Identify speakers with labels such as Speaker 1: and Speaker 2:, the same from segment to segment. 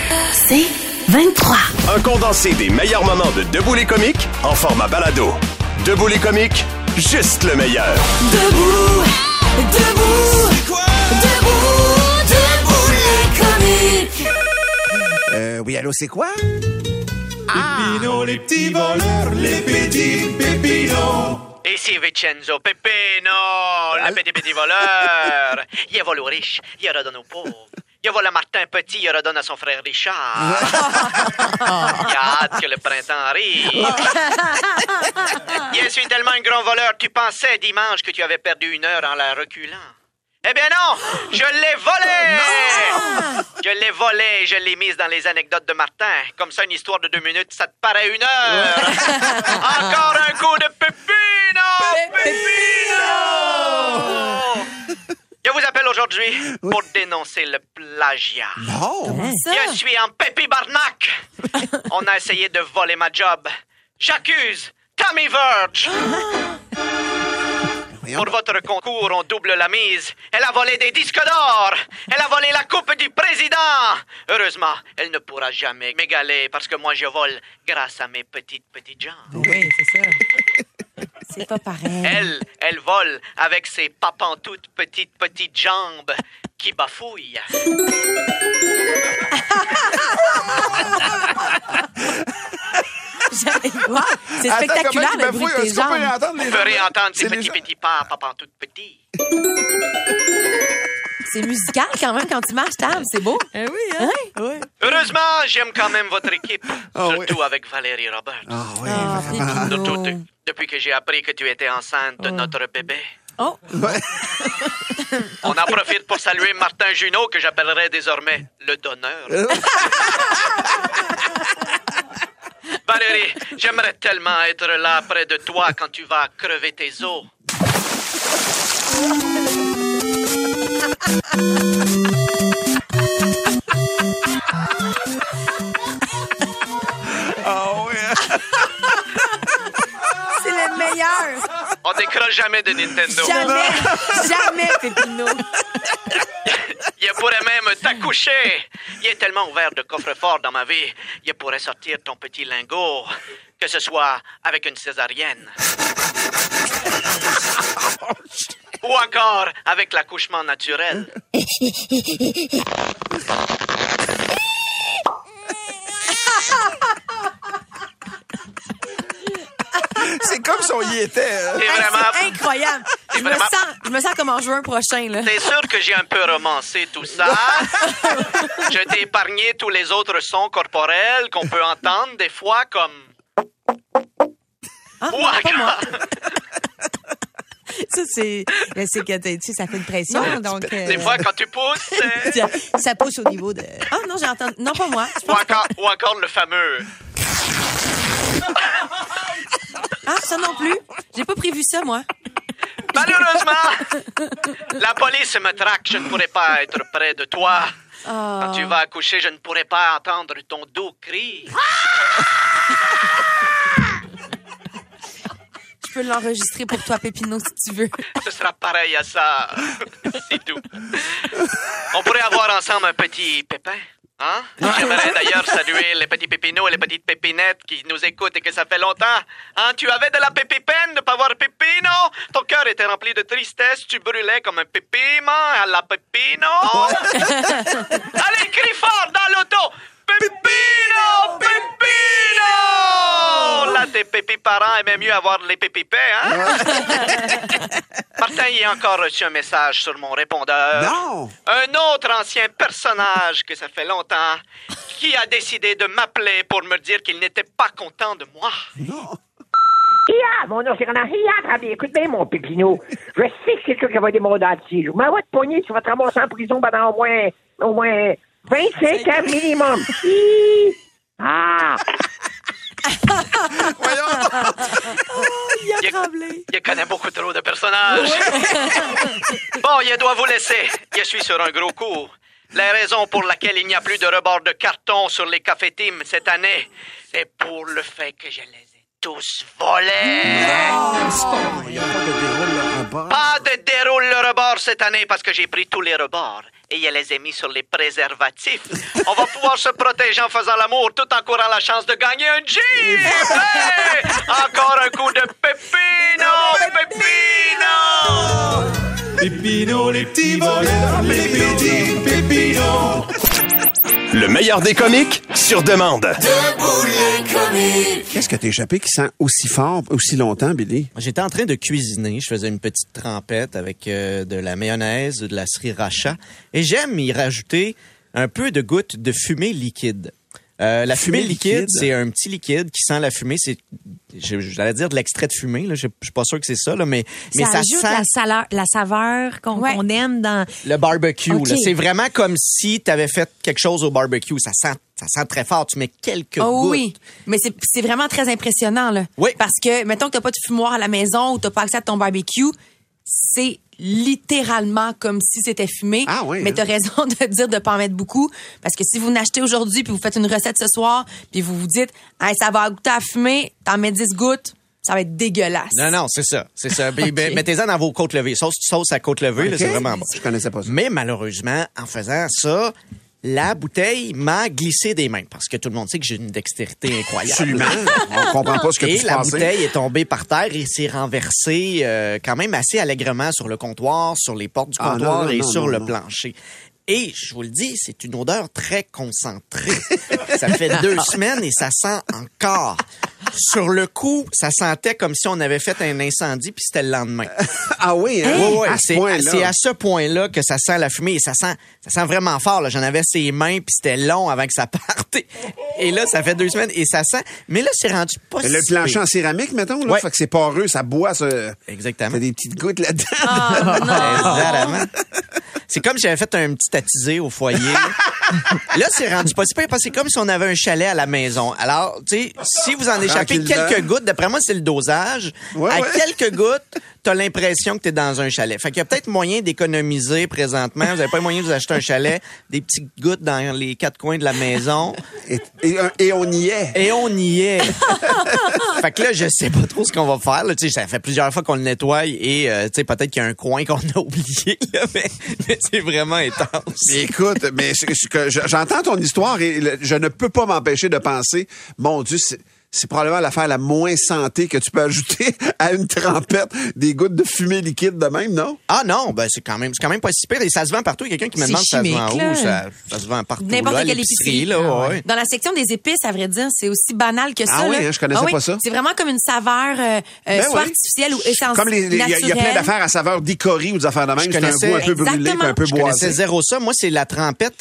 Speaker 1: C'est 23.
Speaker 2: Un condensé des meilleurs moments de Debout les comiques en format balado. Debout les comiques, juste le meilleur.
Speaker 1: Debout, debout, c'est quoi? Debout les comiques.
Speaker 3: Oui, allô, c'est quoi?
Speaker 4: Pépino, les petits voleurs, les petits pépinos.
Speaker 5: Ici Vincenzo Peppino, le petit voleur. Il vole aux riches, il redonne aux pauvres. Il vole à Martin Petit, il redonne à son frère Richard. Il a hâte que le printemps arrive. Je suis tellement un grand voleur, tu pensais dimanche que tu avais perdu 1 heure en la reculant. Eh bien non, je l'ai volé! Je l'ai volé, je l'ai mise dans les anecdotes de Martin. Comme ça, une histoire de 2 minutes, ça te paraît 1 heure. Encore un coup de Peppino! Je vous appelle aujourd'hui pour dénoncer le plagiat.
Speaker 3: Non!
Speaker 5: Je suis en Pépi Barnac. On a essayé de voler ma job. J'accuse Tammy Verge. Pour votre concours, on double la mise. Elle a volé des disques d'or. Elle a volé la coupe du président. Heureusement, elle ne pourra jamais m'égaler parce que moi, je vole grâce à mes petites jambes.
Speaker 6: Oui, c'est ça. C'est pas pareil.
Speaker 5: Elle vole avec ses papantoutes petites jambes qui bafouillent.
Speaker 6: Wow, c'est spectaculaire, le bruit de tes jambes.
Speaker 5: On peut réentendre ces petits pas, papantoutes petits.
Speaker 6: C'est musical quand même quand tu marches, Tam. C'est beau.
Speaker 1: Oui, hein?
Speaker 6: Oui.
Speaker 5: Heureusement, j'aime quand même votre équipe. Surtout avec Valérie Roberts.
Speaker 3: Ah oui,
Speaker 6: Pépino.
Speaker 5: Surtout depuis que j'ai appris que tu étais enceinte de notre bébé.
Speaker 6: Oh.
Speaker 5: On en profite pour saluer Martin Junot, que j'appellerai désormais le donneur. Valérie, j'aimerais tellement être là près de toi quand tu vas crever tes os.
Speaker 6: C'est le meilleur.
Speaker 5: On décroche jamais de Nintendo.
Speaker 6: Jamais, Pépino.
Speaker 5: Il pourrait même t'accoucher. Il est tellement ouvert de coffre-fort dans ma vie. Il pourrait sortir ton petit lingot, que ce soit avec une césarienne. Ou encore avec l'accouchement naturel.
Speaker 3: C'est comme si on y était.
Speaker 5: C'est vraiment...
Speaker 6: C'est incroyable. Je me sens comme en juin prochain, là.
Speaker 5: T'es sûr que j'ai un peu romancé tout ça? Je t'ai épargné tous les autres sons corporels qu'on peut entendre des fois comme...
Speaker 6: Ah, non, pas moi. Ça, c'est que, tu sais, ça fait une pression, donc...
Speaker 5: Des fois, quand tu pousses...
Speaker 6: Ça pousse au niveau de... Ah, non, j'ai entendu... Non, pas moi.
Speaker 5: Ou encore le fameux...
Speaker 6: Ah, ça non plus. J'ai pas prévu ça, moi.
Speaker 5: Malheureusement, la police me traque. Je ne pourrai pas être près de toi. Quand tu vas accoucher, je ne pourrai pas entendre ton doux cri.
Speaker 6: Je peux l'enregistrer pour toi, Pépino, si tu veux.
Speaker 5: Ce sera pareil à ça. C'est tout. On pourrait avoir ensemble un petit pépin. Hein? J'aimerais d'ailleurs saluer les petits pépinos et les petites pépinettes qui nous écoutent et que ça fait longtemps. Hein? Tu avais de la pépipène de pas voir Pépino? Ton cœur était rempli de tristesse, tu brûlais comme un pépiment à la Pépino. Allez, crie fort dans l'auto! Pépino! Pépino! Là, tes pépiparents aimaient mieux avoir les pépipets, hein? Martin, il a encore reçu un message sur mon répondeur.
Speaker 3: Non!
Speaker 5: Un autre ancien personnage que ça fait longtemps qui a décidé de m'appeler pour me dire qu'il n'était pas content de moi.
Speaker 3: Non!
Speaker 7: Ia, mon nom c'est Renan. Ia, écoute bien, mon Pépino. Je sais que c'est toi qui vas des mots dentiers. Mais va te pogner, tu vas te ramasser en prison pendant au moins 25 ans minimum. Ah!
Speaker 6: Il a tremblé.
Speaker 5: Il connaît beaucoup trop de personnages. Bon, il doit vous laisser. Je suis sur un gros coup. La raison pour laquelle il n'y a plus de rebord de carton sur les cafés Tim cette année, c'est pour le fait que je les ai tous volés.
Speaker 3: Il n'y a pas de déroule le rebord.
Speaker 5: Pas de déroule le rebord cette année parce que j'ai pris tous les rebords et je les ai mis sur les préservatifs. On va pouvoir se protéger en faisant l'amour tout en courant la chance de gagner un Jeep. Hey! Encore un coup de Pépino, Pépino.
Speaker 4: Pépino, les petits voleurs, les petits Pépinos.
Speaker 2: Le meilleur des comiques sur demande.
Speaker 1: Debout les comiques.
Speaker 3: Qu'est-ce que t'as échappé qui sent aussi fort, aussi longtemps, Billy?
Speaker 8: J'étais en train de cuisiner. Je faisais une petite trempette avec de la mayonnaise, de la sriracha. Et j'aime y rajouter un peu de gouttes de fumée liquide. La fumée liquide, c'est un petit liquide qui sent la fumée. C'est, j'allais dire de l'extrait de fumée. Là. Je suis pas sûr que c'est ça, là, mais ça
Speaker 9: ajoute
Speaker 8: sent
Speaker 9: la saveur qu'on aime dans...
Speaker 8: le barbecue.
Speaker 9: Okay.
Speaker 8: Là. C'est vraiment comme si tu avais fait quelque chose au barbecue. Ça sent très fort. Tu mets quelques gouttes.
Speaker 6: Oui, mais c'est vraiment très impressionnant, là.
Speaker 8: Oui.
Speaker 6: Parce que, mettons que t'as pas de fumoir à la maison ou t'as pas accès à ton barbecue, c'est littéralement comme si c'était fumé.
Speaker 3: Ah oui,
Speaker 6: mais t'as raison de dire de pas en mettre beaucoup. Parce que si vous n'achetez aujourd'hui puis vous faites une recette ce soir puis vous vous dites, hey, ça va goûter à fumer, t'en mets 10 gouttes, ça va être dégueulasse.
Speaker 8: Non, c'est ça. Okay. Mettez-en dans vos côtes levées. Sauce à côte levée, là, c'est vraiment bon.
Speaker 3: Je connaissais pas ça.
Speaker 8: Mais malheureusement, en faisant ça, la bouteille m'a glissé des mains parce que tout le monde sait que j'ai une dextérité incroyable.
Speaker 3: Absolument. On comprend pas ce que
Speaker 8: et
Speaker 3: tu
Speaker 8: la
Speaker 3: pensais.
Speaker 8: bouteille est tombée par terre et s'est renversée quand même assez allègrement sur le comptoir, sur les portes du comptoir et sur le plancher. Et je vous le dis, c'est une odeur très concentrée. Ça fait 2 semaines et ça sent encore. Sur le coup, ça sentait comme si on avait fait un incendie puis c'était le lendemain.
Speaker 3: Ah oui, hein?
Speaker 8: Oui,
Speaker 3: À ce point-là.
Speaker 8: c'est à ce point-là que ça sent la fumée et ça sent vraiment fort. Là. J'en avais ses mains puis c'était long avant que ça parte. Et là, ça fait 2 semaines et ça sent. Mais là, c'est rendu pas
Speaker 3: Le
Speaker 8: si
Speaker 3: plancher
Speaker 8: pire.
Speaker 3: en céramique, mettons, là,
Speaker 8: Ouais.
Speaker 3: fait que c'est poreux, ça boit, ça.
Speaker 8: Exactement.
Speaker 3: T'as des petites gouttes là-dedans.
Speaker 8: Exactement. C'est comme si j'avais fait un petit attisé au foyer. Là, c'est rendu pas si pire parce que c'est comme si on avait un chalet à la maison. Alors, tu sais, si vous en échappez
Speaker 3: Tranquillement.
Speaker 8: quelques gouttes, d'après moi, c'est le dosage.
Speaker 3: Ouais,
Speaker 8: à
Speaker 3: ouais.
Speaker 8: quelques gouttes, t'as l'impression que t'es dans un chalet. Fait qu'il y a peut-être moyen d'économiser présentement. Vous avez pas moyen de vous acheter un chalet, des petites gouttes dans les 4 coins de la maison.
Speaker 3: Et on y est.
Speaker 8: Et on y est. Fait que là, je sais pas trop ce qu'on va faire. Là. Tu sais, ça fait plusieurs fois qu'on le nettoie et tu sais, peut-être qu'il y a un coin qu'on a oublié. Là, mais c'est vraiment intense.
Speaker 3: Mais écoute, mais j'entends ton histoire et je ne peux pas m'empêcher de penser, mon Dieu, c'est probablement l'affaire la moins santé que tu peux ajouter à une trempette des gouttes de fumée liquide de même, non?
Speaker 8: Ah non, ben c'est quand même pas si pire et ça se vend partout. Il y a quelqu'un qui me
Speaker 9: C'est
Speaker 8: demande si ça se vend
Speaker 9: chimique,
Speaker 8: où,
Speaker 9: là.
Speaker 8: ça se vend partout
Speaker 6: N'importe
Speaker 8: là, à
Speaker 6: quelle
Speaker 8: l'épicerie
Speaker 6: épicerie.
Speaker 8: là,
Speaker 9: Ah
Speaker 8: ouais.
Speaker 6: Dans la section des épices, à vrai dire, c'est aussi banal que ça.
Speaker 3: Ah oui,
Speaker 6: là.
Speaker 3: hein, je connaissais pas ça.
Speaker 6: C'est vraiment comme une saveur soit
Speaker 3: oui.
Speaker 6: artificielle ou essentielle.
Speaker 3: Comme il y a plein d'affaires à saveur d'icori ou des affaires de même. C'est un
Speaker 8: connaissais-
Speaker 3: goût un peu brûlé,
Speaker 6: Exactement.
Speaker 3: puis un peu
Speaker 8: Je connaissais
Speaker 3: boisé.
Speaker 8: zéro ça. Moi, c'est la trempette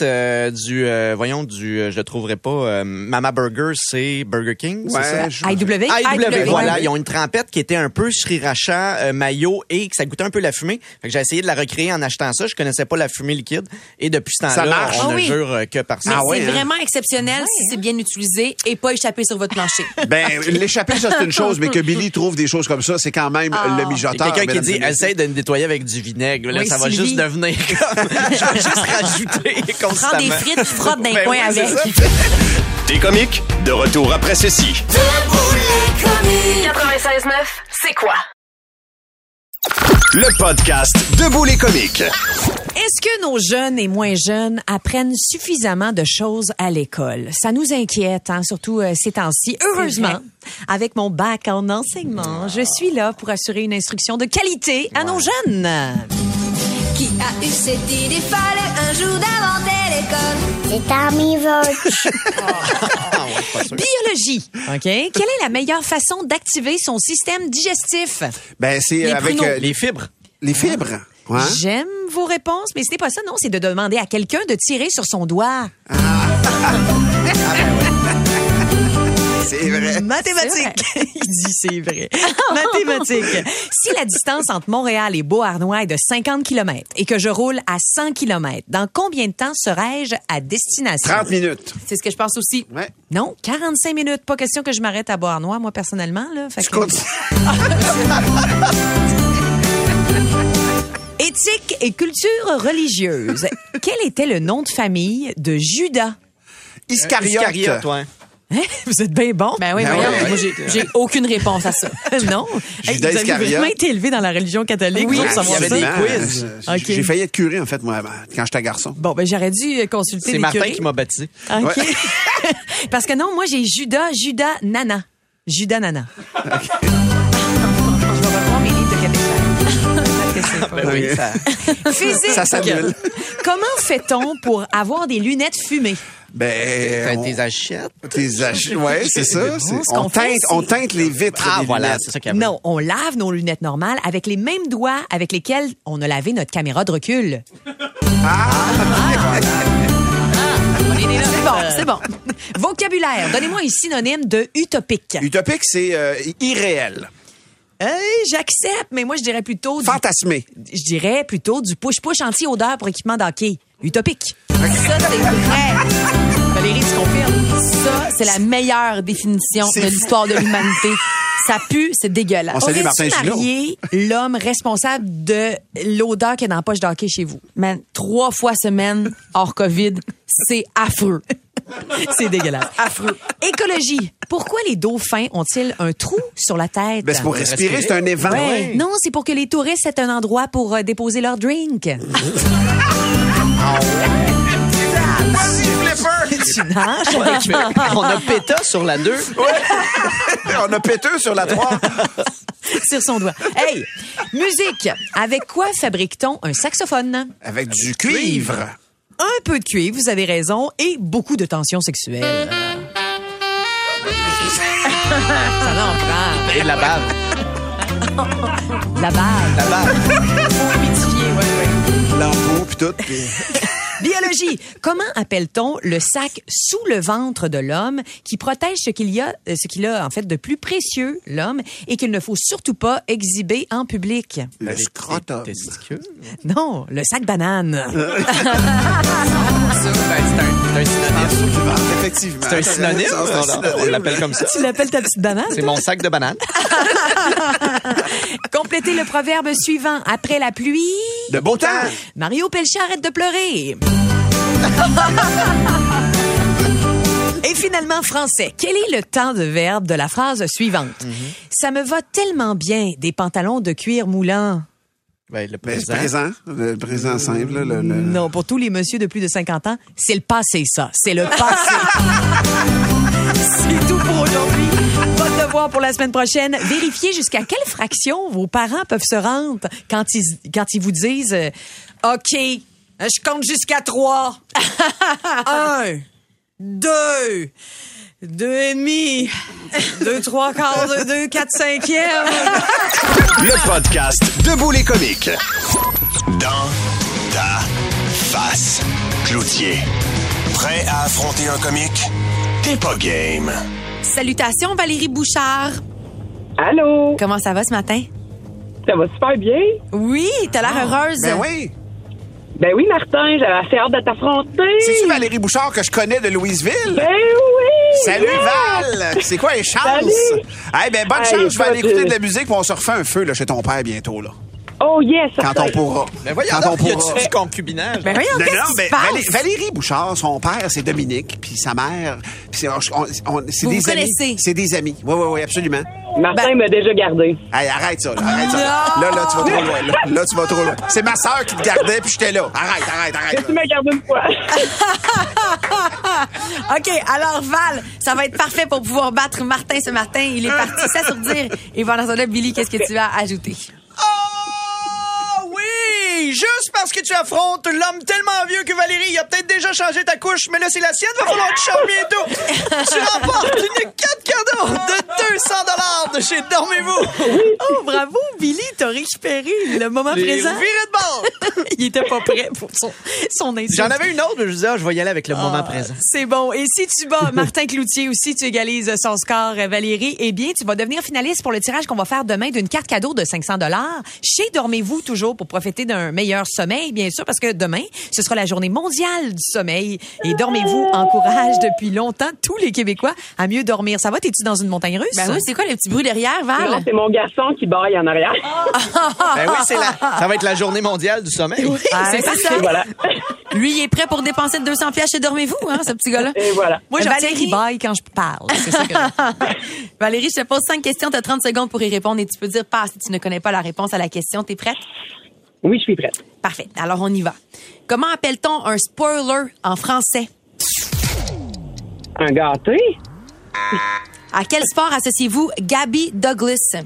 Speaker 8: je le trouverai pas. Mama Burger, c'est Burger King, c'est ça?
Speaker 3: Ouais,
Speaker 6: IW.
Speaker 8: Voilà,
Speaker 6: ouais.
Speaker 8: ils ont une trempette qui était un peu sriracha, mayo et que ça goûtait un peu la fumée. Fait que j'ai essayé de la recréer en achetant ça. Je connaissais pas la fumée liquide et depuis ce
Speaker 3: Ça
Speaker 8: temps-là,
Speaker 3: marche.
Speaker 8: on
Speaker 6: Ah
Speaker 8: ne
Speaker 6: oui.
Speaker 8: jure que par
Speaker 6: Mais
Speaker 8: ça.
Speaker 3: ouais,
Speaker 6: c'est
Speaker 3: hein?
Speaker 6: vraiment exceptionnel si c'est bien utilisé et pas échappé sur votre plancher.
Speaker 3: Ben, l'échapper, ça, c'est une chose, mais que Billy trouve des choses comme ça, c'est quand même le
Speaker 8: Il y a
Speaker 3: mijoteur.
Speaker 8: quelqu'un qui
Speaker 3: mesdames
Speaker 8: dit,
Speaker 3: et messieurs.
Speaker 8: essaye de me nettoyer avec du vinaigre. Là,
Speaker 6: Oui,
Speaker 8: ça va
Speaker 6: Sylvie.
Speaker 8: juste devenir comme... Je vais juste rajouter constamment.
Speaker 6: Prends des frites puis frotte d'un
Speaker 8: Ben
Speaker 6: coin
Speaker 8: oui, c'est
Speaker 6: avec.
Speaker 8: ça.
Speaker 2: Des comiques, de retour après ceci.
Speaker 1: Debout les comiques.
Speaker 10: 96.9, c'est quoi?
Speaker 2: Le podcast Debout les comiques.
Speaker 9: Est-ce que nos jeunes et moins jeunes apprennent suffisamment de choses à l'école? Ça nous inquiète, hein, surtout ces temps-ci. Heureusement, avec mon bac en enseignement, je suis là pour assurer une instruction de qualité à nos jeunes.
Speaker 1: Qui a eu cette idée? Fallait un jour d'inventer l'école. C'est Army Vogue.
Speaker 9: Biologie, OK? Quelle est la meilleure façon d'activer son système digestif?
Speaker 3: Ben, c'est
Speaker 9: Les
Speaker 3: avec
Speaker 9: pruneaux.
Speaker 8: Les fibres.
Speaker 3: les fibres. Ouais.
Speaker 9: J'aime vos réponses, mais ce n'est pas ça, non. C'est de demander à quelqu'un de tirer sur son doigt.
Speaker 3: C'est vrai.
Speaker 9: Mathématiques. Il dit c'est vrai. Mathématiques. Si la distance entre Montréal et Beauharnois est de 50 km et que je roule à 100 km, dans combien de temps serais-je à destination?
Speaker 3: 30 minutes.
Speaker 6: C'est ce que je pense aussi.
Speaker 3: Ouais.
Speaker 9: Non, 45 minutes. Pas question que je m'arrête à Beauharnois, moi, personnellement. Là. Fait
Speaker 3: Tu
Speaker 9: que-
Speaker 3: continues.
Speaker 9: Éthique et culture religieuse. Quel était le nom de famille de Judas?
Speaker 3: Iscariote.
Speaker 8: Iscariote, ouais.
Speaker 9: Hein? Vous êtes bien bon.
Speaker 6: Ben oui,
Speaker 3: Ben
Speaker 6: voyons.
Speaker 3: ouais.
Speaker 6: Moi, j'ai aucune réponse à ça.
Speaker 9: Non. Hey,
Speaker 3: Judas
Speaker 9: vous avez
Speaker 3: Iscariote.
Speaker 9: vraiment été élevé dans la religion catholique.
Speaker 6: Oui,
Speaker 9: pour
Speaker 8: il y
Speaker 9: savoir
Speaker 8: avait
Speaker 9: ça.
Speaker 8: des quiz.
Speaker 9: OK.
Speaker 3: J'ai failli être curé, en fait, moi, quand j'étais garçon.
Speaker 9: Bon, ben j'aurais dû consulter
Speaker 8: C'est
Speaker 9: des
Speaker 8: Martin
Speaker 9: curés.
Speaker 8: qui m'a baptisé.
Speaker 9: OK. Parce que non, moi, j'ai Judas Nana. Judas Nana. Je vais reprendre mes livres de catéchèse. Parce que c'est pas-
Speaker 8: Ben oui, ça...
Speaker 9: Physique.
Speaker 3: Ça s'annule.
Speaker 9: Comment fait-on pour avoir des lunettes fumées?
Speaker 3: Ben,
Speaker 8: Tes achètes.
Speaker 3: ouais, c'est ça.
Speaker 9: ce qu'on fait,
Speaker 3: On teinte les vitres
Speaker 8: Ah,
Speaker 3: des
Speaker 8: voilà,
Speaker 3: lunettes.
Speaker 8: c'est ça qu'il y avait.
Speaker 9: Non, on lave nos lunettes normales avec les mêmes doigts avec lesquels on a lavé notre caméra de recul.
Speaker 6: C'est bon.
Speaker 9: Vocabulaire. Donnez-moi un synonyme de utopique.
Speaker 3: Utopique, c'est irréel.
Speaker 9: J'accepte, mais moi, je dirais plutôt
Speaker 3: Fantasmé.
Speaker 9: je dirais plutôt du push-push anti-odeur pour équipement d'hockey. Utopique.
Speaker 6: Ça, c'est vrai.
Speaker 9: Valérie, tu confirmes?
Speaker 6: Ça, c'est la meilleure définition de l'histoire de l'humanité. Ça pue, c'est dégueulasse.
Speaker 3: On salue Martin
Speaker 9: Aurais-tu
Speaker 3: Gillot.
Speaker 9: marié l'homme responsable de l'odeur qu'il y a dans la poche d'hockey chez vous?
Speaker 6: Man, 3 fois semaine, hors COVID, c'est affreux.
Speaker 9: C'est dégueulasse.
Speaker 6: Affreux.
Speaker 9: Écologie. Pourquoi les dauphins ont-ils un trou sur la tête?
Speaker 3: Ben, c'est pour respirer, c'est un évent.
Speaker 9: Ouais. Non, c'est pour que les touristes aient un endroit pour déposer leur drink. Tu nages?
Speaker 8: On a péta sur la 2.
Speaker 3: On a péteux sur la 3.
Speaker 9: Sur son doigt. Hey, musique. Avec quoi fabrique-t-on un saxophone?
Speaker 3: Avec du cuivre.
Speaker 9: Un peu de cuivre, vous avez raison, et beaucoup de tension sexuelle. Ça en prend.
Speaker 8: Et de la bave.
Speaker 9: La balle.
Speaker 8: La bave.
Speaker 9: Faut humidifier, ouais.
Speaker 3: Lambeau, puis tout. puis-
Speaker 9: Biologie. Comment appelle-t-on le sac sous le ventre de l'homme qui protège ce qu'il a en fait de plus précieux, l'homme, et qu'il ne faut surtout pas exhiber en public?
Speaker 3: Le scrotum.
Speaker 8: Testicule.
Speaker 9: Non, le sac banane.
Speaker 8: C'est un synonyme.
Speaker 3: Effectivement.
Speaker 8: C'est un synonyme.
Speaker 3: C'est un synonyme.
Speaker 8: On l'appelle comme ça.
Speaker 9: Tu l'appelles ta petite banane?
Speaker 8: C'est mon sac de bananes.
Speaker 9: Complétez le proverbe suivant. Après la pluie...
Speaker 3: De beau temps.
Speaker 9: Mario Pelchat, arrête de pleurer. Et finalement, français. Quel est le temps de verbe de la phrase suivante? Ça me va tellement bien, des pantalons de cuir moulant.
Speaker 8: Ben, le
Speaker 3: Ben, c'est
Speaker 8: présent.
Speaker 3: le présent simple. Là,
Speaker 9: Non, pour tous les messieurs de plus de 50 ans, c'est le passé, ça. C'est le passé. C'est tout pour aujourd'hui. Votre devoir pour la semaine prochaine, vérifiez jusqu'à quelle fraction vos parents peuvent se rendre quand ils vous disent OK, je compte jusqu'à 3. 1, 2, 2 et demi, 2 3 quarts, 2 4 5e.
Speaker 2: Le podcast Debout les comiques. Dans ta face. Cloutier. Prêt à affronter un comique? T'es pas game.
Speaker 6: Salutations, Valérie Bouchard.
Speaker 7: Allô?
Speaker 6: Comment ça va ce matin?
Speaker 7: Ça va super bien?
Speaker 6: Oui, t'as l'air heureuse.
Speaker 3: Ben oui.
Speaker 7: Ben oui, Martin, j'avais assez hâte de t'affronter.
Speaker 3: C'est-tu Valérie Bouchard que je connais de Louisville?
Speaker 7: Ben oui!
Speaker 3: Salut
Speaker 7: yes!
Speaker 3: Val! C'est quoi les chances?
Speaker 7: Salut!
Speaker 3: Eh ben bonne
Speaker 7: Hey,
Speaker 3: chance, je vais aller
Speaker 7: écoute,
Speaker 3: écouter de la musique, puis on se refait un feu là, chez ton père bientôt. Là.
Speaker 7: Oh yes!
Speaker 3: Quand on pourra.
Speaker 8: Ben voyons
Speaker 3: Quand on
Speaker 8: donc, y
Speaker 3: pourra.
Speaker 8: a-tu du concubinage?
Speaker 6: Ben voyons,
Speaker 3: Non,
Speaker 6: qu'est-ce
Speaker 3: non,
Speaker 6: qui
Speaker 3: ben,
Speaker 6: se passe?
Speaker 3: Valérie Bouchard, son père, c'est Dominique, puis sa mère, puis c'est
Speaker 6: Vous
Speaker 3: des
Speaker 6: vous
Speaker 3: amis.
Speaker 6: connaissez?
Speaker 3: C'est des amis. Oui, absolument.
Speaker 7: Martin m'a déjà gardé.
Speaker 3: Hey, arrête ça, là, arrête ça. Là, tu vas trop loin. Là, tu vas trop loin. C'est ma sœur qui te gardait, puis j'étais là. Arrête.
Speaker 7: Tu m'as gardé une fois.
Speaker 6: OK, alors Val, ça va être parfait pour pouvoir battre Martin ce matin. Il est parti s'assourdir. Et pendant ce temps-là, Billy, qu'est-ce que tu as ajouté?
Speaker 8: Oh oui! Juste parce que tu affrontes l'homme tellement vieux que Valérie, il a peut-être déjà changé ta couche, mais là, c'est la sienne, va falloir que tu changes bientôt. Tu remportes une 4 cadeaux de 200 de chez Dormez-vous.
Speaker 9: Oh, bravo, Billy, t'as récupéré le moment
Speaker 8: Les
Speaker 9: présent.
Speaker 8: virées de bord.
Speaker 9: Il était pas prêt pour son insulte.
Speaker 8: J'en avais une autre, mais je disais, je vais y aller avec le moment présent.
Speaker 9: C'est bon. Et si tu bats Martin Cloutier aussi, tu égalises son score, Valérie, eh bien, tu vas devenir finaliste pour le tirage qu'on va faire demain d'une carte cadeau de 500 $ chez Dormez-vous, toujours pour profiter d'un meilleur sommeil, bien sûr, parce que demain, ce sera la journée mondiale du sommeil. Et Dormez-vous encourage depuis longtemps tous les Québécois à mieux dormir. Ça va? T'es-tu dans une montagne russe?
Speaker 6: Ben oui, c'est quoi les petits bruits derrière, Val?
Speaker 10: Non, c'est mon garçon qui baille en arrière.
Speaker 8: Ben oui, ça va être la journée mondiale du sommeil.
Speaker 6: Oui, c'est ça.
Speaker 10: Et voilà.
Speaker 6: Lui, il est prêt pour dépenser 200 pièces chez Dormez-vous, hein, ce petit gars-là.
Speaker 10: Et voilà.
Speaker 9: Moi, je retiens qu'il baille quand je parle. C'est ça que
Speaker 6: Valérie, je te pose 5 questions. Tu as 30 secondes pour y répondre et tu peux dire pas si tu ne connais pas la réponse à la question. T'es prête?
Speaker 10: Oui, je suis prête.
Speaker 6: Parfait. Alors, on y va. Comment appelle-t-on un spoiler en français?
Speaker 10: Un gâté?
Speaker 6: À quel sport associez-vous Gabby Douglas?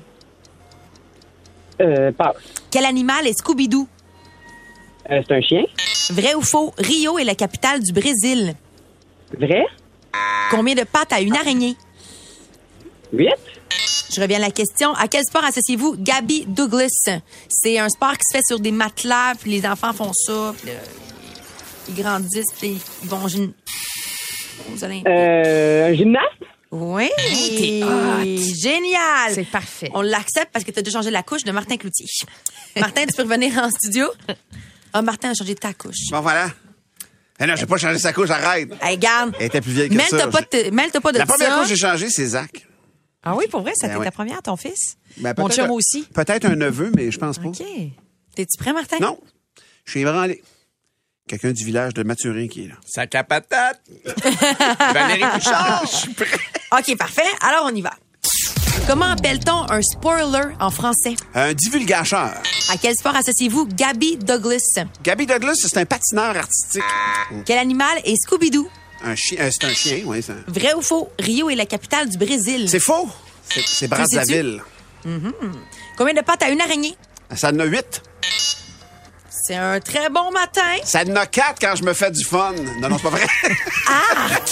Speaker 10: Passe.
Speaker 6: Quel animal est Scooby-Doo?
Speaker 10: C'est un chien?
Speaker 6: Vrai ou faux? Rio est la capitale du Brésil.
Speaker 10: Vrai?
Speaker 6: Combien de pattes a une araignée?
Speaker 10: 8?
Speaker 6: Je reviens à la question. À quel sport associez-vous Gabby Douglas? C'est un sport qui se fait sur des matelas, puis les enfants font ça, puis là, ils grandissent, puis ils vont aux Olympiques.
Speaker 10: Un gymnaste?
Speaker 6: Oui!
Speaker 9: t'es hot.
Speaker 6: Génial!
Speaker 9: c'est parfait.
Speaker 6: On l'accepte parce que tu as déjà changé la couche de Martin Cloutier. Martin, tu peux revenir en studio? Ah, Martin a changé ta couche.
Speaker 3: Bon, voilà. Eh non, j'ai pas changé sa couche, arrête.
Speaker 6: Hey, garde.
Speaker 3: Elle était plus vieille que ça.
Speaker 6: Mêle-toi pas de
Speaker 3: La
Speaker 6: ça.
Speaker 3: première couche que j'ai changée, c'est Zach.
Speaker 9: Ah oui, pour vrai, ça
Speaker 3: Ben
Speaker 9: t'est
Speaker 3: oui.
Speaker 9: ta première, ton fils?
Speaker 3: Ben,
Speaker 9: Mon
Speaker 3: peut-être
Speaker 9: chum
Speaker 3: un-
Speaker 9: aussi.
Speaker 3: Peut-être un neveu, mais je pense pas.
Speaker 9: OK.
Speaker 6: T'es-tu prêt, Martin?
Speaker 3: Non. Je suis ébranlé. Quelqu'un du village de Mathurin qui est là.
Speaker 8: Sac à patate. Valérie Bouchard. Je suis prêt.
Speaker 6: OK, parfait. Alors, on y va. Comment appelle-t-on un spoiler en français?
Speaker 3: Un divulgateur.
Speaker 6: À quel sport associez-vous Gabby Douglas?
Speaker 3: Gabby Douglas, c'est un patineur artistique.
Speaker 6: Quel animal est Scooby-Doo?
Speaker 3: Un chien, c'est un chien, oui.
Speaker 6: Vrai ou faux? Rio est la capitale du Brésil.
Speaker 3: C'est faux. C'est Brazzaville.
Speaker 6: Combien de pattes a une araignée?
Speaker 3: Ça en a 8.
Speaker 6: C'est un très bon matin.
Speaker 3: Ça en a 4 quand je me fais du fun. Non, c'est pas vrai.
Speaker 6: Arc!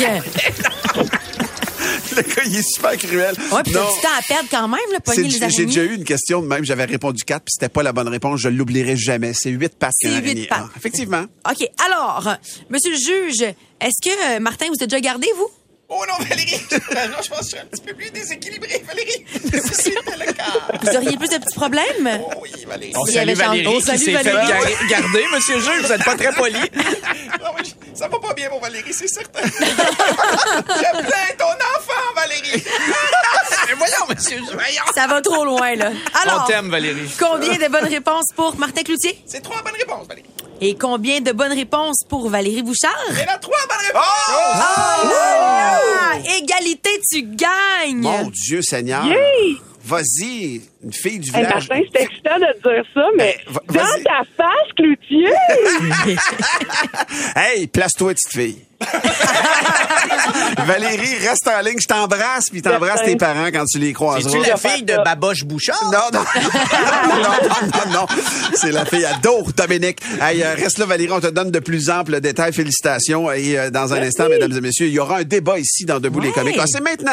Speaker 3: Le gars, il est super cruel.
Speaker 6: Ouais, puis t'as
Speaker 3: Non.
Speaker 6: du temps à perdre quand même, là, pogner les
Speaker 3: J'ai
Speaker 6: araignées.
Speaker 3: déjà eu une question de même. J'avais répondu 4, puis c'était pas la bonne réponse. Je l'oublierai jamais. C'est 8 pattes
Speaker 6: C'est
Speaker 3: qu'une
Speaker 6: 8
Speaker 3: araignée
Speaker 6: pattes.
Speaker 3: a. Effectivement.
Speaker 6: OK, alors, monsieur le juge, est-ce que, Martin, vous êtes déjà gardé, vous?
Speaker 8: Oh non, Valérie. Non, je pense que je suis un petit peu plus déséquilibré, Valérie. C'était le cas.
Speaker 6: Vous auriez plus de petits problèmes?
Speaker 8: Oh oui, Valérie.
Speaker 6: On
Speaker 8: On
Speaker 6: salue
Speaker 8: salue
Speaker 6: Valérie
Speaker 8: Valérie
Speaker 6: qui
Speaker 8: qui s'est fait garder, monsieur le juge. Vous êtes pas très poli. Non, mais ça va pas bien, mon Valérie, c'est certain. Je plains ton enfant, Valérie. Mais voyons, monsieur le juge, voyons.
Speaker 6: Ça va trop loin, là. Alors,
Speaker 8: On t'aime, Valérie.
Speaker 6: combien de bonnes réponses pour Martin Cloutier?
Speaker 8: C'est 3 bonnes réponses, Valérie.
Speaker 6: Et combien de bonnes réponses pour Valérie Bouchard?
Speaker 8: Elle a 3 bonnes réponses.
Speaker 6: Ah! Égalité, tu gagnes!
Speaker 3: Mon Dieu Seigneur.
Speaker 10: Yay!
Speaker 3: Vas-y, une fille du
Speaker 10: Hey,
Speaker 3: village.
Speaker 10: Martin, c'est excitant de te dire ça, mais
Speaker 3: Ben,
Speaker 10: dans
Speaker 3: vas-y.
Speaker 10: ta face, Cloutier!
Speaker 3: Hey, place-toi, petite fille. Valérie, reste en ligne. Je t'embrasse, puis t'embrasses tes parents quand tu les croiseras.
Speaker 8: C'est-tu la fille de Baboche Bouchard?
Speaker 3: Non, non. non. C'est la fille à dos, Dominique. Hey, reste là, Valérie, on te donne de plus amples détails. Félicitations. Et dans un instant, mesdames et messieurs, il y aura un débat ici dans Debout les comiques. Ah, c'est maintenant.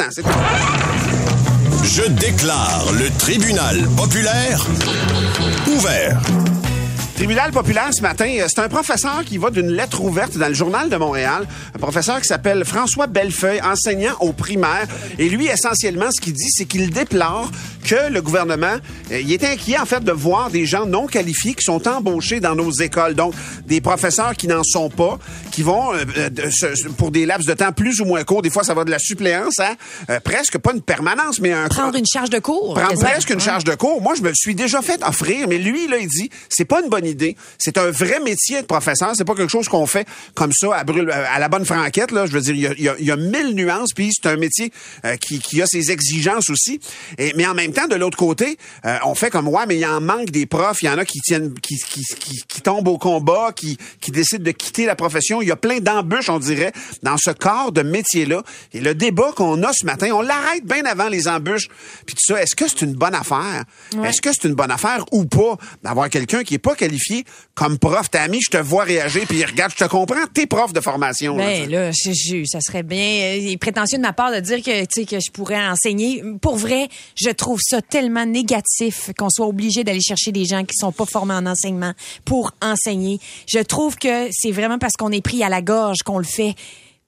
Speaker 2: Je déclare le tribunal populaire ouvert.
Speaker 3: Tribunal populaire ce matin, c'est un professeur qui va d'une lettre ouverte dans le Journal de Montréal. Un professeur qui s'appelle François Bellefeuille, enseignant au primaire. Et lui, essentiellement, ce qu'il dit, c'est qu'il déplore que le gouvernement, il est inquiet, en fait, de voir des gens non qualifiés qui sont embauchés dans nos écoles. Donc, des professeurs qui n'en sont pas, qui vont, pour des laps de temps plus ou moins courts, des fois, ça va de la suppléance à presque pas une permanence, mais
Speaker 9: Prendre une charge de cours.
Speaker 3: Prendre
Speaker 9: quasiment.
Speaker 3: presque une charge de cours. Moi, je me suis déjà fait offrir, mais lui, là, il dit, c'est pas une bonne idée. C'est un vrai métier de professeur. C'est pas quelque chose qu'on fait comme ça à la bonne franquette, là. Je veux dire, il y a 1000 nuances, puis c'est un métier qui a ses exigences aussi. Mais en même temps, de l'autre côté, on fait comme, ouais, mais il en manque des profs. Il y en a qui tombent au combat, qui décident de quitter la profession. Il y a plein d'embûches, on dirait, dans ce corps de métier-là. Et le débat qu'on a ce matin, on l'arrête bien avant les embûches. Puis tout ça, est-ce que c'est une bonne affaire? Ouais. Est-ce que c'est une bonne affaire ou pas d'avoir quelqu'un qui est pas qualifié comme prof? T'as ami, je te vois réagir, puis regarde, je te comprends, t'es prof de formation.
Speaker 9: Ben là, ça serait bien prétentieux de ma part de dire que je pourrais enseigner. Pour vrai, je trouve ça tellement négatif qu'on soit obligé d'aller chercher des gens qui sont pas formés en enseignement pour enseigner. Je trouve que c'est vraiment parce qu'on est pris à la gorge qu'on le fait.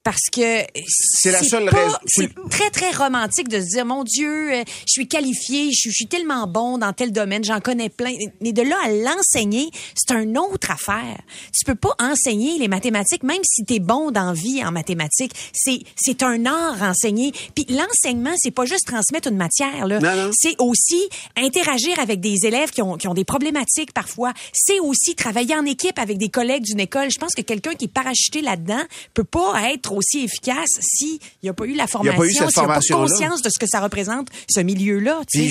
Speaker 9: parce que
Speaker 3: c'est la seule raison.
Speaker 9: C'est très, très romantique de se dire, mon Dieu, je suis qualifié, je suis tellement bon dans tel domaine, j'en connais plein. Mais de là à l'enseigner, c'est une autre affaire. Tu peux pas enseigner les mathématiques, même si t'es bon dans la vie en mathématiques. C'est un art enseigner. Puis l'enseignement, c'est pas juste transmettre une matière, là.
Speaker 3: Non.
Speaker 9: C'est aussi interagir avec des élèves qui ont des problématiques parfois. C'est aussi travailler en équipe avec des collègues d'une école. Je pense que quelqu'un qui est parachuté là-dedans peut pas être aussi efficace s'il n'y a pas eu la formation, s'il n'y a pas conscience de ce que ça représente, ce milieu-là.
Speaker 3: Puis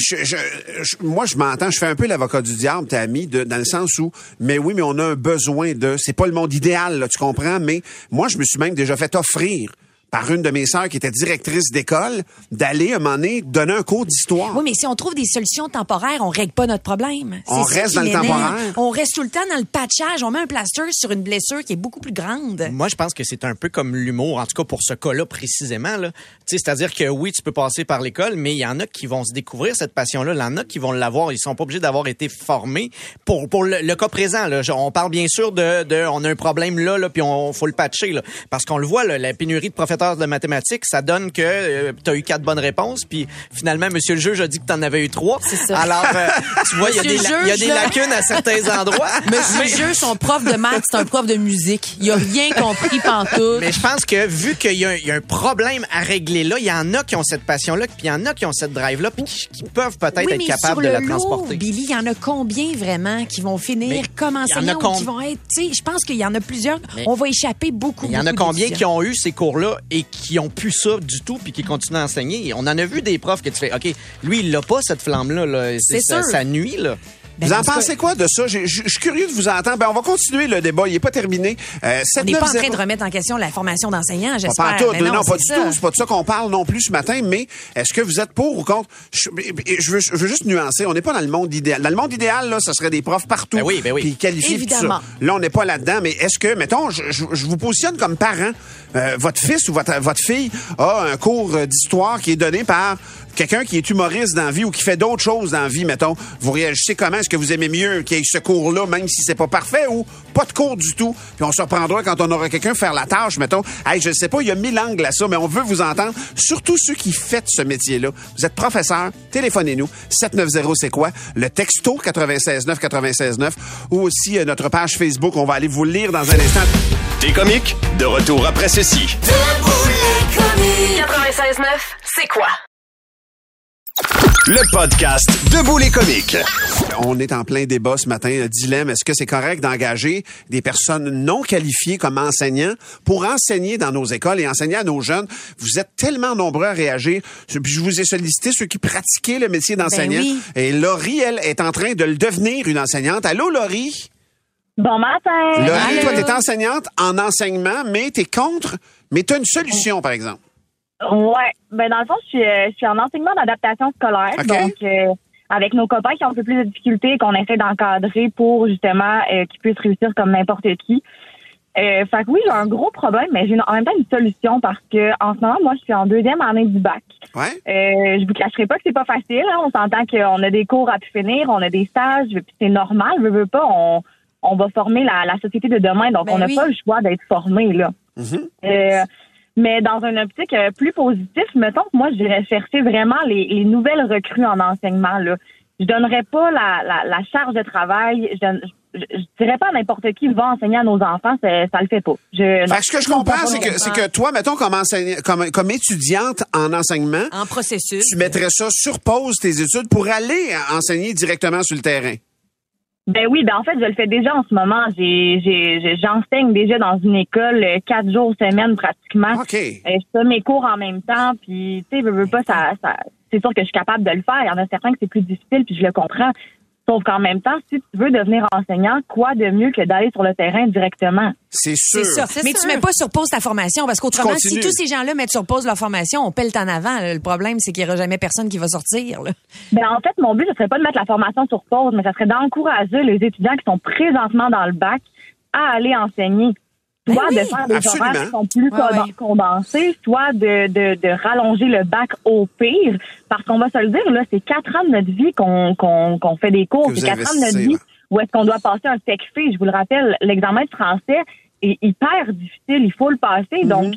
Speaker 3: moi, je m'entends, je fais un peu l'avocat du diable, t'as mis, dans le sens où, mais oui, mais on a un besoin de... C'est pas le monde idéal, là, tu comprends, mais moi, je me suis même déjà fait offrir par une de mes sœurs qui était directrice d'école, d'aller, à un moment donné, donner un cours d'histoire.
Speaker 9: Oui, mais si on trouve des solutions temporaires, on règle pas notre problème.
Speaker 3: On reste dans le temporaire.
Speaker 9: On reste tout le temps dans le patchage. On met un plaster sur une blessure qui est beaucoup plus grande.
Speaker 8: Moi, je pense que c'est un peu comme l'humour, en tout cas pour ce cas-là précisément. Là. C'est-à-dire que oui, tu peux passer par l'école, mais il y en a qui vont se découvrir cette passion-là. Il y en a qui vont l'avoir. Ils sont pas obligés d'avoir été formés. Pour le cas présent, là, on parle bien sûr de on a un problème là puis on faut le patcher. Là, parce qu'on le voit, là, la pénurie de professeurs de mathématiques, ça donne que tu as eu 4 bonnes réponses, puis finalement, monsieur le juge a dit que tu en avais eu 3.
Speaker 9: C'est ça.
Speaker 8: Alors, tu vois, il y a des lacunes à certains endroits.
Speaker 6: Monsieur le juge, son prof de maths, c'est un prof de musique. Il a rien compris pantoute.
Speaker 8: Mais je pense que vu qu'il y a un problème à régler là, il y en a qui ont cette passion-là, puis il y en a qui ont cette drive-là, puis qui peuvent peut-être être capables de la transporter.
Speaker 9: Billy, il y en a combien vraiment qui vont finir comme enseignants ou qui vont être... Je pense qu'il y en a plusieurs. On va échapper beaucoup.
Speaker 8: Il y en a combien qui ont eu ces cours-là et qui ont plus ça du tout puis qui continuent à enseigner. On en a vu des profs que tu fais, OK, lui, il l'a pas, cette flamme-là. Là. Ça nuit, là.
Speaker 3: Vous en pensez quoi de ça? Je suis curieux de vous entendre. On va continuer le débat. Il n'est pas terminé.
Speaker 9: On n'est pas en train de remettre en question la formation d'enseignants, j'espère.
Speaker 3: Pas du tout. C'est pas de ça qu'on parle non plus ce matin. Mais est-ce que vous êtes pour ou contre? Je veux juste nuancer. On n'est pas dans le monde idéal. Dans le monde idéal, là, ça serait des profs partout.
Speaker 8: Ben oui.
Speaker 3: Puis qualifiés.
Speaker 9: Évidemment.
Speaker 3: Tout ça. Là, on n'est pas là-dedans. Mais est-ce que, mettons, je vous positionne comme parent. Votre fils ou votre fille a un cours d'histoire qui est donné par quelqu'un qui est humoriste dans la vie ou qui fait d'autres choses dans la vie, mettons. Vous réagissez comment? Est-ce que vous aimez mieux qu'il y ait ce cours-là, même si c'est pas parfait, ou pas de cours du tout? Puis on se reprendra quand on aura quelqu'un faire la tâche, mettons. Hey, je sais pas, il y a 1000 angles à ça, mais on veut vous entendre. Surtout ceux qui faites ce métier-là. Vous êtes professeur, téléphonez-nous. 790, c'est quoi? Le texto 96.9 ou aussi notre page Facebook. On va aller vous le lire dans un instant.
Speaker 2: T'es comique? De retour après ceci.
Speaker 1: 96.9, c'est quoi?
Speaker 2: Le podcast Debout les comiques.
Speaker 3: On est en plein débat ce matin. Dilemme, est-ce que c'est correct d'engager des personnes non qualifiées comme enseignants pour enseigner dans nos écoles et enseigner à nos jeunes? Vous êtes tellement nombreux à réagir. Puis je vous ai sollicité ceux qui pratiquaient le métier d'enseignant.
Speaker 9: Ben oui.
Speaker 3: Et Laurie, elle, est en train de le devenir une enseignante. Allô, Laurie?
Speaker 10: Bon matin!
Speaker 3: Laurie, toi, t'es enseignante en enseignement, mais t'es contre, mais t'as une solution, par exemple.
Speaker 10: Ouais. Ben, dans le fond, je suis en enseignement d'adaptation scolaire.
Speaker 3: Okay.
Speaker 10: Donc, avec nos copains qui ont un peu plus de difficultés, qu'on essaie d'encadrer pour, justement, qu'ils puissent réussir comme n'importe qui. Fait que oui, j'ai un gros problème, mais j'ai en même temps une solution parce que, en ce moment, moi, je suis en 2e année du bac.
Speaker 3: Ouais.
Speaker 10: Je vous cacherai pas que c'est pas facile, hein. On s'entend qu'on a des cours à pu finir, on a des stages, puis c'est normal, veux pas, on va former la société de demain, donc on n'a pas le choix d'être formé, là.
Speaker 3: Mm-hmm.
Speaker 10: Mais dans une optique plus positive, mettons que moi, je dirais chercher vraiment les nouvelles recrues en enseignement, là. Je donnerais pas la charge de travail, je dirais pas à n'importe qui va enseigner à nos enfants, ça le fait pas.
Speaker 3: Fait que ce que je comprends, c'est que toi, mettons, comme étudiante en enseignement,
Speaker 9: en processus,
Speaker 3: tu mettrais ça sur pause tes études pour aller enseigner directement sur le terrain.
Speaker 10: Ben oui, en fait, je le fais déjà en ce moment. J'enseigne déjà dans une école 4 jours semaine pratiquement.
Speaker 3: OK.
Speaker 10: Je fais mes cours en même temps, puis tu sais, veux pas, ça, c'est sûr que je suis capable de le faire. Il y en a certains que c'est plus difficile, puis je le comprends. Sauf qu'en même temps, si tu veux devenir enseignant, quoi de mieux que d'aller sur le terrain directement?
Speaker 3: C'est sûr.
Speaker 9: C'est ça. Mais tu mets pas sur pause ta formation, parce qu'autrement, si tous ces gens-là mettent sur pause leur formation, on pèle en avant. Là. Le problème, c'est qu'il n'y aura jamais personne qui va sortir. Là.
Speaker 10: Ben, en fait, mon but, ce serait pas de mettre la formation sur pause, mais ça serait d'encourager les étudiants qui sont présentement dans le bac à aller enseigner. Soit de faire des horaires qui sont plus condensés, soit de rallonger le bac au pire. Parce qu'on va se le dire, là, c'est 4 ans de notre vie qu'on fait des cours. C'est 4 ans de notre vie où est-ce qu'on doit passer un TEC-FI. Je vous le rappelle, l'examen de français est hyper difficile. Il faut le passer. Donc,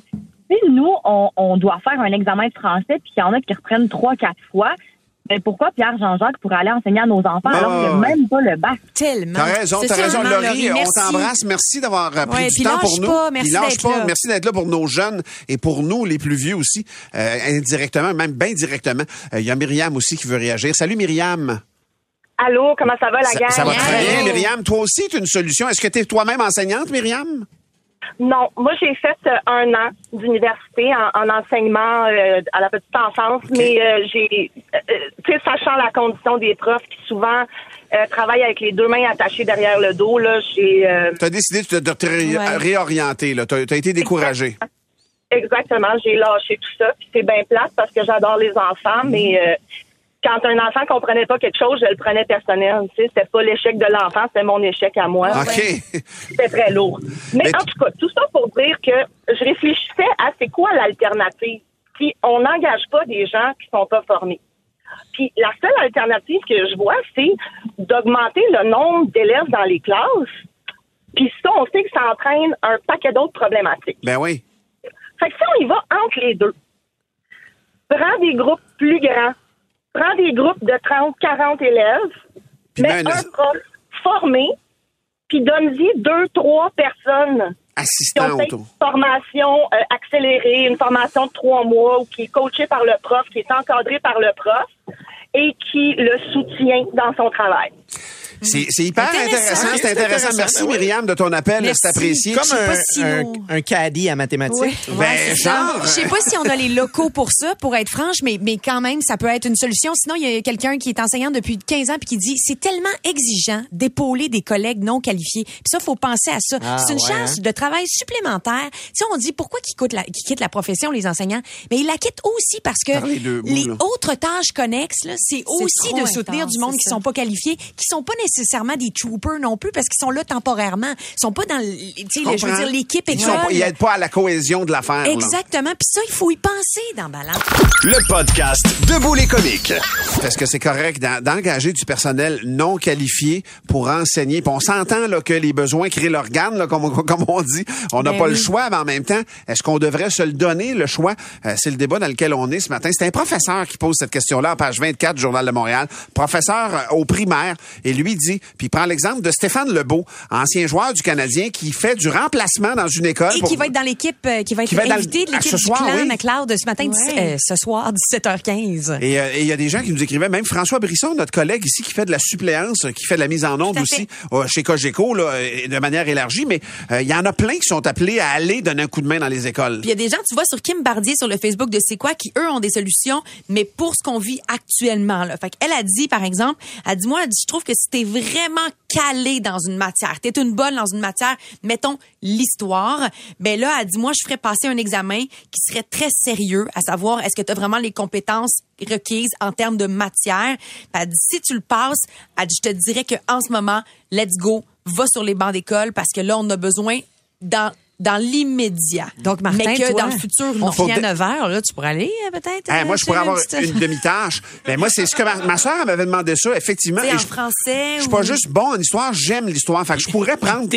Speaker 10: Si nous, on doit faire un examen de français, puis qu'il y en a qui reprennent 3-4 fois, mais pourquoi Pierre Jean-Jacques pourrait aller enseigner à nos enfants alors qu'il n'y a même pas le bac?
Speaker 9: Tellement.
Speaker 3: T'as raison, Laurie, on t'embrasse. Merci d'avoir pris du temps pour nous.
Speaker 9: Merci d'être là.
Speaker 3: Merci d'être là pour nos jeunes et pour nous, les plus vieux aussi, indirectement, même bien directement. Il y a Myriam aussi qui veut réagir. Salut Myriam.
Speaker 11: Allô, comment ça va la gang?
Speaker 3: Ça va très bien, Myriam. Toi aussi, tu as une solution. Est-ce que tu es toi-même enseignante, Myriam?
Speaker 11: Non, moi j'ai fait 1 an d'université en enseignement à la petite enfance, mais j'ai, tu sais, sachant la condition des profs qui souvent travaillent avec les 2 mains attachées derrière le dos, là, j'ai...
Speaker 3: Tu as décidé de te réorienter, là. Tu as été découragée.
Speaker 11: Exactement, j'ai lâché tout ça, puis c'est bien plate parce que j'adore les enfants, mais... quand un enfant comprenait pas quelque chose, je le prenais personnel. Tu sais, c'était pas l'échec de l'enfant, c'était mon échec à moi.
Speaker 3: OK.
Speaker 11: C'était très lourd. Mais en tout cas, tout ça pour dire que je réfléchissais à c'est quoi l'alternative. Puis on n'engage pas des gens qui sont pas formés. Puis la seule alternative que je vois, c'est d'augmenter le nombre d'élèves dans les classes. Puis ça, on sait que ça entraîne un paquet d'autres problématiques.
Speaker 3: Ben oui.
Speaker 11: Fait que si on y va entre les deux, prends des groupes plus grands, prends des groupes de 30, 40 élèves, mets un prof formé, puis donne-y 2, 3 personnes
Speaker 3: assistantes
Speaker 11: qui ont fait une formation accélérée, une formation de 3 mois, ou qui est coachée par le prof, qui est encadrée par le prof, et qui le soutient dans son travail.
Speaker 3: C'est hyper intéressant. C'est intéressant. Merci, Myriam, de ton appel. C'est apprécié.
Speaker 8: Comme un caddie à mathématiques.
Speaker 9: Oui.
Speaker 3: Ben, genre.
Speaker 9: Je sais pas si on a les locaux pour ça, pour être franche, mais quand même, ça peut être une solution. Sinon, il y a quelqu'un qui est enseignant depuis 15 ans puis qui dit c'est tellement exigeant d'épauler des collègues non qualifiés. Puis ça, faut penser à ça. C'est une charge de travail supplémentaire. Tu sais, on dit pourquoi qu'ils quittent la profession, les enseignants? Mais ils la quittent aussi parce que les autres tâches connexes, là, c'est aussi de soutenir du monde qui sont pas qualifiés, qui sont pas nécessairement des troopers non plus, parce qu'ils sont là temporairement. Ils sont pas dans, je veux dire, l'équipe école.
Speaker 3: Ils n'aident pas à la cohésion de l'affaire.
Speaker 9: Exactement. Puis ça, il faut y penser dans Balance.
Speaker 2: Le podcast Debout les comiques.
Speaker 3: Est-ce que c'est correct d'engager du personnel non qualifié pour enseigner? Puis on s'entend là, que les besoins créent l'organe, là, comme on dit. On n'a pas le choix, mais en même temps, est-ce qu'on devrait se le donner, le choix? C'est le débat dans lequel on est ce matin. C'est un professeur qui pose cette question-là, à page 24 du Journal de Montréal. Professeur au primaire. Et lui dit, puis il prend l'exemple de Stéphane Lebeau, ancien joueur du Canadien, qui fait du remplacement dans une école.
Speaker 9: Et qui va être dans l'équipe, qui va être invité de l'équipe du clan McLeod ce matin, ce soir, 17h15.
Speaker 3: Et il y a des gens qui nous écrivaient, même François Brisson, notre collègue ici, qui fait de la suppléance, qui fait de la mise en onde aussi, chez Cogeco, là, de manière élargie, mais il y en a plein qui sont appelés à aller donner un coup de main dans les écoles.
Speaker 6: Puis il y a des gens, tu vois, sur Kim Bardier, sur le Facebook de C'est quoi, qui, eux, ont des solutions, mais pour ce qu'on vit actuellement, là. Fait qu'elle a dit, par exemple, je trouve que si t'es vraiment calé dans une matière, t'es une bonne dans une matière, mettons l'histoire, ben là, elle dit, moi, je ferais passer un examen qui serait très sérieux, à savoir, est-ce que tu as vraiment les compétences requises en termes de matière. Puis elle dit, si tu le passes, elle dit, je te dirais qu'en ce moment, let's go, va sur les bancs d'école, parce que là, on a besoin dans l'immédiat.
Speaker 9: Donc, Martin,
Speaker 6: mais que
Speaker 9: toi,
Speaker 6: dans le futur, non.
Speaker 9: On finit à 9h, là, tu pourrais aller, peut-être?
Speaker 3: Moi, je pourrais avoir une demi-tâche. Ben, moi, c'est ce que ma soeur m'avait demandé ça, effectivement.
Speaker 6: C'est en français.
Speaker 3: Je suis pas juste bon en histoire, j'aime l'histoire. Fait que je pourrais prendre,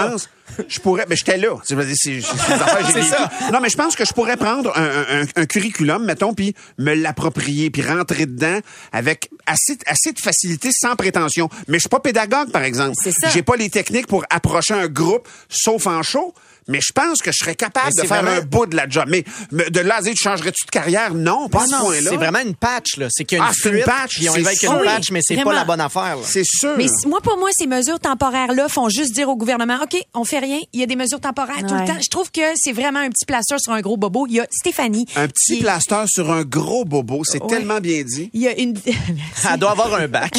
Speaker 3: je pourrais, mais j'étais là. C'est ça. Non, mais je pense que je pourrais prendre un curriculum, mettons, puis me l'approprier, puis rentrer dedans avec assez de facilité, sans prétention. Mais je suis pas pédagogue, par exemple.
Speaker 6: C'est ça.
Speaker 3: J'ai pas les techniques pour approcher un groupe, sauf en show. Mais je pense que je serais capable de faire un bout de la job. Mais de là à dire, tu changerais-tu de carrière? Non, pas à ce point-là.
Speaker 8: C'est vraiment une patch, là. C'est qu'il y a une fuite,
Speaker 3: patch.
Speaker 8: puis on y va avec une patch, mais c'est pas la bonne affaire, là.
Speaker 3: C'est sûr.
Speaker 9: Mais pour moi, ces mesures temporaires-là font juste dire au gouvernement, OK, on fait rien, il y a des mesures temporaires tout le temps. Je trouve que c'est vraiment un petit plaster sur un gros bobo. Il y a Stéphanie.
Speaker 3: Un petit plaster sur un gros bobo, c'est tellement bien dit.
Speaker 9: Il y a une...
Speaker 8: Elle doit avoir un bac.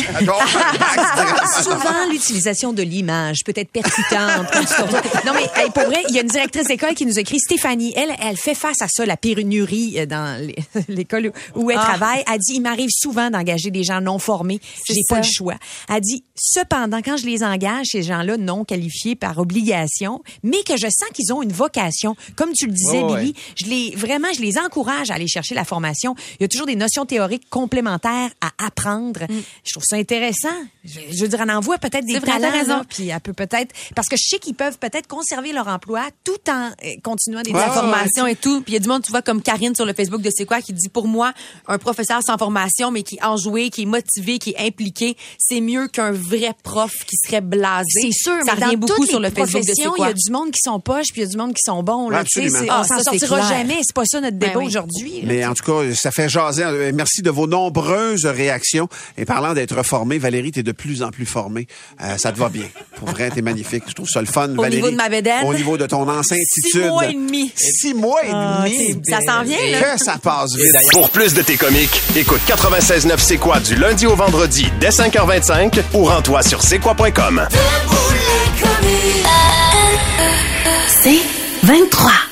Speaker 9: Souvent, l'utilisation de l'image peut être percutante. Non, mais pour vrai, il y a une directrice d'école qui nous écrit, Stéphanie, elle fait face à ça, la pénurie dans l'école où elle travaille. Elle dit, il m'arrive souvent d'engager des gens non formés. J'ai pas le choix. Elle dit, cependant, quand je les engage, ces gens-là non qualifiés par obligation, mais que je sens qu'ils ont une vocation, comme tu le disais, Billy, je les encourage à aller chercher la formation. Il y a toujours des notions théoriques complémentaires à apprendre. Je trouve ça intéressant. Je veux dire, elle envoie peut-être des talents, puis elle peut peut-être, parce que je sais qu'ils peuvent peut-être conserver leur emploi tout en continuant des
Speaker 6: informations et tout. Puis il y a du monde, tu vois, comme Karine sur le Facebook de C'est quoi, qui dit, pour moi, un professeur sans formation, mais qui est enjoué, qui est motivé, qui est impliqué, c'est mieux qu'un vrai prof qui serait blasé.
Speaker 9: C'est sûr,
Speaker 6: ça
Speaker 9: mais
Speaker 6: revient
Speaker 9: dans
Speaker 6: beaucoup
Speaker 9: toutes
Speaker 6: sur
Speaker 9: les
Speaker 6: le Facebook de C'est
Speaker 9: professions, il y
Speaker 6: quoi.
Speaker 9: a du monde qui sont poches, puis il y a du monde qui sont bons. Là,
Speaker 3: Absolument.
Speaker 9: on s'en sortira
Speaker 6: clair.
Speaker 9: jamais. C'est pas ça notre débat aujourd'hui.
Speaker 3: Mais en tout cas, ça fait jaser. Merci de vos nombreuses réactions. Et parlant d'être formée, Valérie, t'es de plus en plus formée. Ça te va bien. Pour vrai, t'es magnifique. Je trouve ça le fun, Valérie.
Speaker 6: Au niveau de ma bédaine.
Speaker 3: Au niveau de ton enceintitude.
Speaker 6: 6 mois et demi.
Speaker 3: 6 mois et demi.
Speaker 6: Ça s'en vient, là.
Speaker 3: Que ça passe vite.
Speaker 2: Pour plus de tes comiques, écoute 96.9 C'est quoi du lundi au vendredi dès 5h25 ou rends-toi sur c'est quoi.com.
Speaker 1: C'est 23.